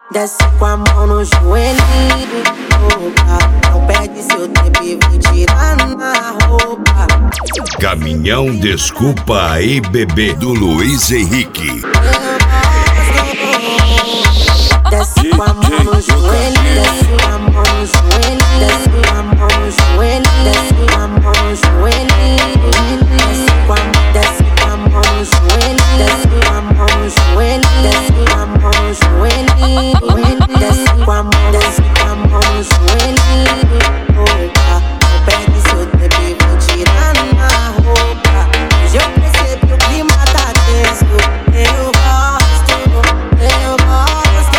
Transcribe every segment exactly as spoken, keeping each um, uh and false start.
Desce com a mão no joelhinho, opa. Não perde seu tempo e vem tirar na roupa. Caminhão Desculpa Aí Bebê, do Luiz Henrique. Desce com a mão no joelho, desce com a mão no joelho, desce com a mão no joelho, desce com a mão no joelho, desce com a mão, desce com a mão no joelho, desce com a mão no joelho, desce com a mão no joelho, desce com a mão, desce com a mão no joelho. Opa, não perde seu tempo e vem tirar na roupa. Hoje eu percebi o clima tá tenso. Eu gosto, eu gosto.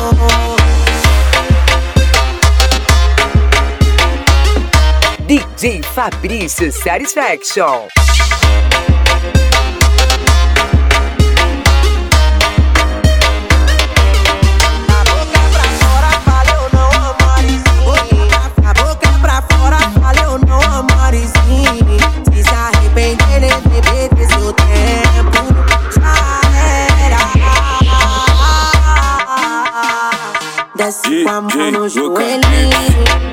D J Fabrício Satisfaction. Desce com a mão no joelhinho.